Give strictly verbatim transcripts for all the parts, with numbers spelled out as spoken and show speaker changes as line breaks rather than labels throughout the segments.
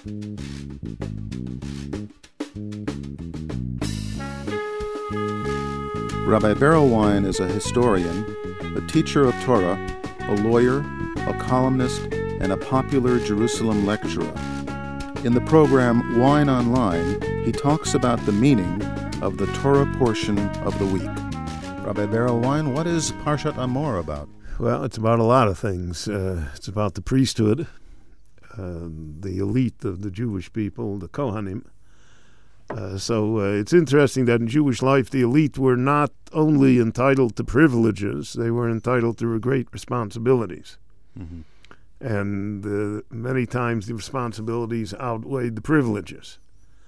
Rabbi Berelwein is a historian, a teacher of Torah, a lawyer, a columnist, and a popular Jerusalem lecturer. In the program Wine Online, he talks about the meaning of the Torah portion of the week. Rabbi Berelwein, what is Parshat Emor about?
Well, it's about a lot of things. Uh, it's about the priesthood, uh, the elite of the Jewish people, the Kohanim. Uh, so uh, it's interesting that in Jewish life, the elite were not only entitled to privileges, they were entitled to great responsibilities. Mm-hmm. And uh, many times the responsibilities outweighed the privileges.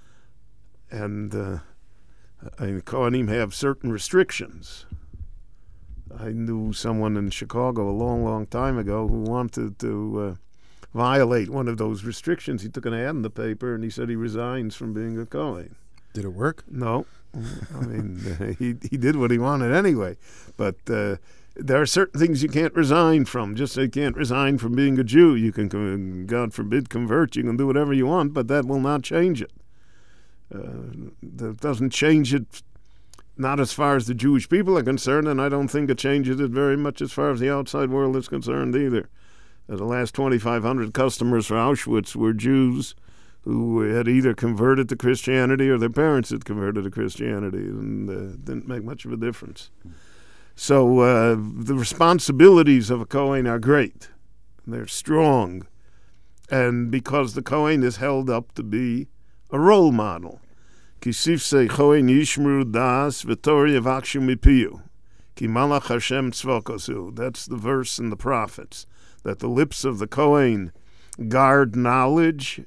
And uh, I mean, Kohanim have certain restrictions. I knew someone in Chicago a long, long time ago who wanted to uh, violate one of those restrictions. He took an ad in the paper and he said he resigns from being a Kohen.
Did it work?
No. I mean, uh, he he did what he wanted anyway. But uh, there are certain things you can't resign from. Just like you can't resign from being a Jew. You can, God forbid, convert. You can do whatever you want, but that will not change it. Uh, that doesn't change it, not as far as the Jewish people are concerned, and I don't think it changes it very much as far as the outside world is concerned either. Uh, the last twenty-five hundred customers for Auschwitz were Jews who had either converted to Christianity or their parents had converted to Christianity, and uh, didn't make much of a difference. So uh, the responsibilities of a Kohen are great. They're strong. And because the Kohen is held up to be a role model. Kisifse Kohen yishmru das v'tori yavakshu mipiyu. Ki malach Hashem tzvokosu. That's the verse in the prophets, that the lips of the Kohen guard knowledge,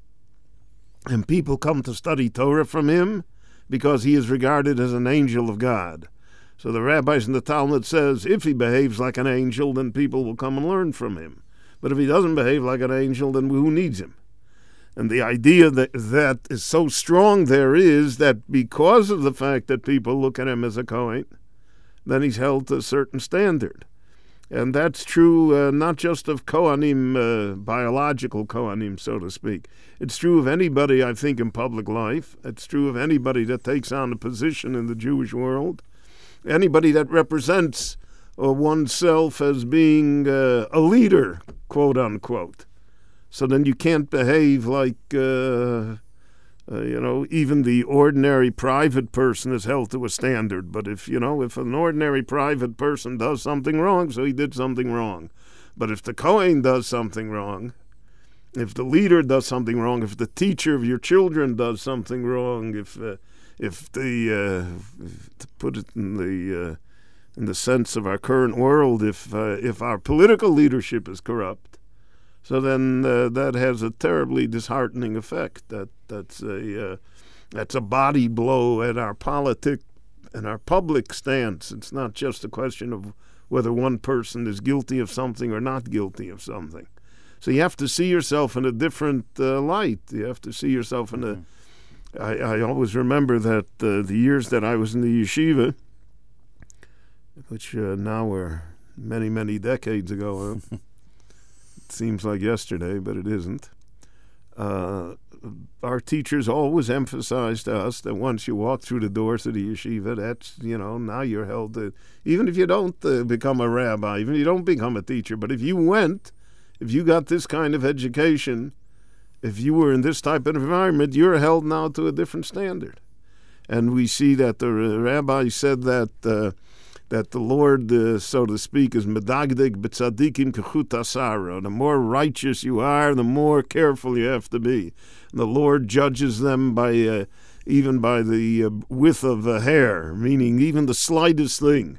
and people come to study Torah from him because he is regarded as an angel of God. So the rabbis in the Talmud says, if he behaves like an angel, then people will come and learn from him. But if he doesn't behave like an angel, then who needs him? And the idea that that is so strong there is that because of the fact that people look at him as a Kohen, then he's held to a certain standard. And that's true uh, not just of Kohanim, uh, biological Kohanim, so to speak. It's true of anybody, I think, in public life. It's true of anybody that takes on a position in the Jewish world. Anybody that represents uh, oneself as being uh, a leader, quote unquote. So then you can't behave like, uh, uh, you know, even the ordinary private person is held to a standard. But if, you know, if an ordinary private person does something wrong, so he did something wrong. But if the Kohen does something wrong, if the leader does something wrong, if the teacher of your children does something wrong, if uh, if the, uh, to put it in the uh, in the sense of our current world, if uh, if our political leadership is corrupt, so then uh, that has a terribly disheartening effect. That that's a uh, that's a body blow at our politic and our public stance. It's not just a question of whether one person is guilty of something or not guilty of something. So you have to see yourself in a different uh, light. You have to see yourself in a. I, I always remember that uh, the years that I was in the yeshiva, which uh, now were many many decades ago. Huh? It seems like yesterday, but it isn't. Uh, our teachers always emphasized to us that once you walk through the doors of the yeshiva, that's, you know, now you're held to, even if you don't uh, become a rabbi, even if you don't become a teacher, but if you went, if you got this kind of education, if you were in this type of environment, you're held now to a different standard. And we see that the rabbi said that uh, that the Lord, uh, so to speak, is medagdeg b'tzadikim kechut asara. The more righteous you are, the more careful you have to be. And the Lord judges them by uh, even by the uh, width of a hair, meaning even the slightest thing.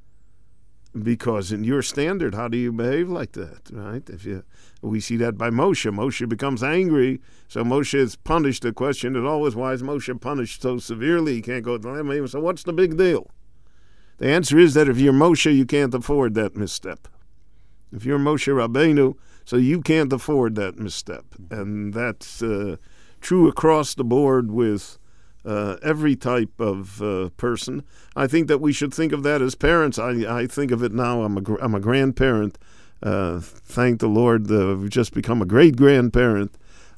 Because in your standard, how do you behave like that, right? If you, we see that by Moshe. Moshe becomes angry, so Moshe is punished. The question is always, why is Moshe punished so severely? He can't go to them. So what's the big deal? The answer is that if you're Moshe, you can't afford that misstep. If you're Moshe Rabbeinu, so you can't afford that misstep. And that's uh, true across the board with uh, every type of uh, person. I think that we should think of that as parents. I, I think of it now. I'm a, I'm a grandparent. Uh, thank the Lord, uh, I've just become a great grandparent.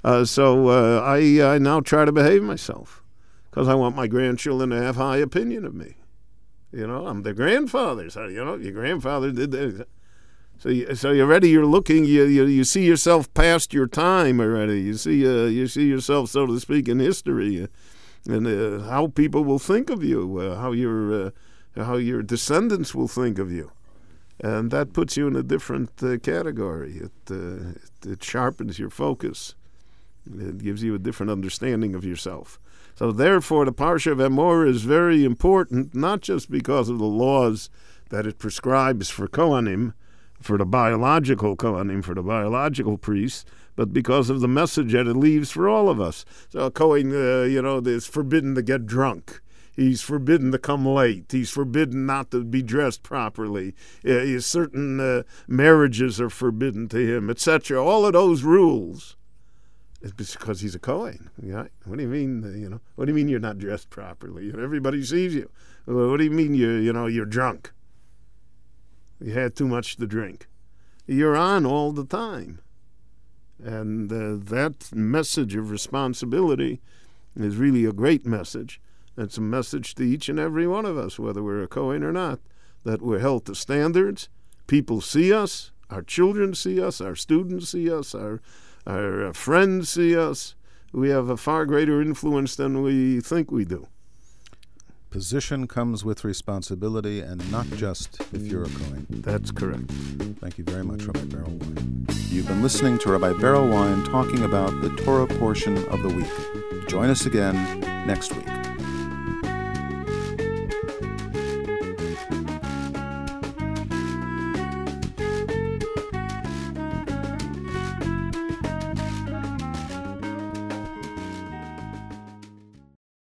Uh, so uh, I, I now try to behave myself because I want my grandchildren to have high opinion of me. You know, I'm their grandfather. So, you know, your grandfather did that. So, you, so you're ready. You're looking. You, you you see yourself past your time already. You see uh, you see yourself, so to speak, in history, uh, and uh, how people will think of you, uh, how your uh, how your descendants will think of you. And that puts you in a different uh, category. It, uh, it it sharpens your focus. It gives you a different understanding of yourself. So therefore, the Parsha of Emor is very important, not just because of the laws that it prescribes for Kohanim, for the biological Kohanim, for the biological priests, but because of the message that it leaves for all of us. So a Kohen, uh, you know, is forbidden to get drunk. He's forbidden to come late. He's forbidden not to be dressed properly. Uh, certain uh, marriages are forbidden to him, et cetera. All of those rules, it's because he's a Kohen. Yeah? What do you mean? Uh, you know, what do you mean you're not dressed properly? Everybody sees you. What do you mean you you know you're drunk? You had too much to drink. You're on all the time, and uh, that message of responsibility is really a great message. It's a message to each and every one of us, whether we're a Kohen or not, that we're held to standards. People see us. Our children see us. Our students see us. Our, our friends see us. We have a far greater influence than we think we do.
Position comes with responsibility, and not just if you're a Kohen.
That's correct.
Thank you very much, Rabbi Berel Wein. You've been listening to Rabbi Berel Wein talking about the Torah portion of the week. Join us again next week.